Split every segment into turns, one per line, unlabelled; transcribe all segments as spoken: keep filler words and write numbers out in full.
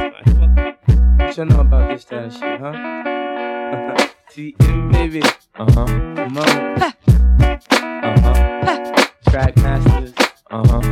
What you know about this type of shit, huh? T M, baby.
Uh-huh.
Come on.
Uh-huh.
Track masters.
Uh-huh.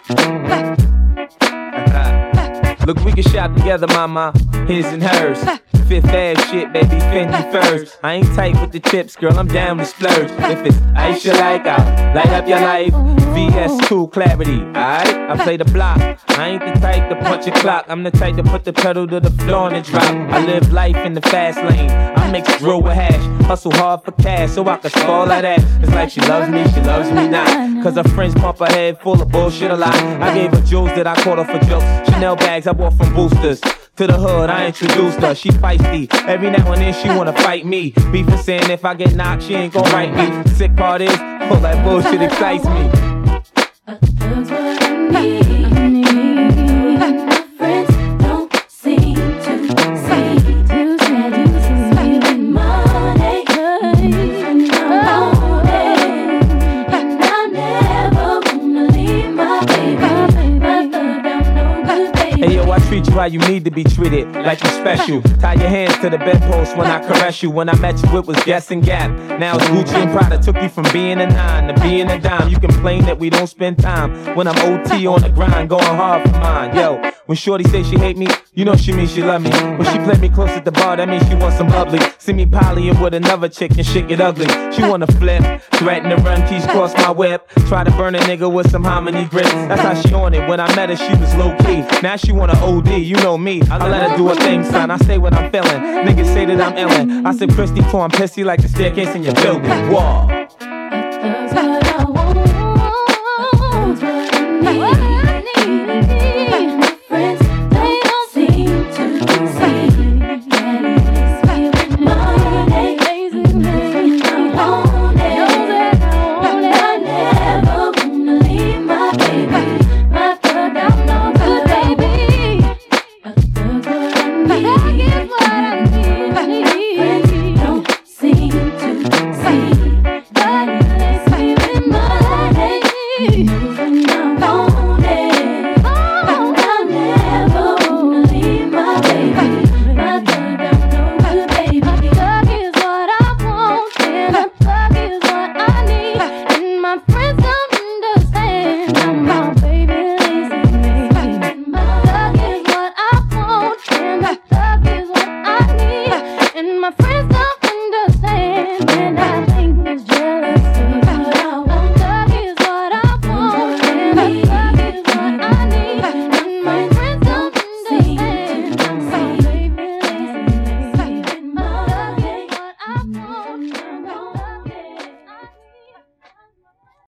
Look, we can shop together, mama. His and hers. Fifth Ave shit, baby, Fendi furs. I ain't tight with the tips, girl, I'm down to splurge. If it's Aisha like I light up your life. V S two clarity, alright? I play the block. I ain't the type to punch a clock. I'm the type to put the pedal to the floor and drop. I live life in the fast lane. I mix drill with hash. Hustle hard for cash so I can spoil her that. It's like she loves me, she loves me not. Cause her friends pump her head full of bullshit a lot. I gave her jewels that I caught her for jokes. Chanel bags I bought from Boosters. To the hood, I introduced her, she feisty. Every now and then she wanna fight me. Beefin' saying if I get knocked, she ain't gon' write me. Sick part is, all that bullshit excites me.
That's what I need. I need. My friends don't seem to see that you spending money. And I'm on it. And I never wanna leave my baby. My thug down no good baby.
Hey yo, I treat you how you need to be treated, like you special. Tie your hands to the bedpost when I caress you. When I met you, it was Guess and Gap. Now it's Gucci and Prada. Took you from being a nine to being a dime. You complain that we don't spend time when I'm O T on the grind, going hard for mine. Yo, when shorty say she hate me, you know she means she love me. When she play me close at the bar, that means she wants some bubbly. See me polying with another chick and shit get ugly. She wanna flip, threaten to run keys cross my whip. Try to burn a nigga with some hominy grip. That's how she on it. When I met her, she was low key. Now she wanna O D, you know me. I let her do her thing, son. I say what I'm feeling. Niggas say that I'm illin'. I said Christy, too, I'm pissy like the staircase in your building. Whoa.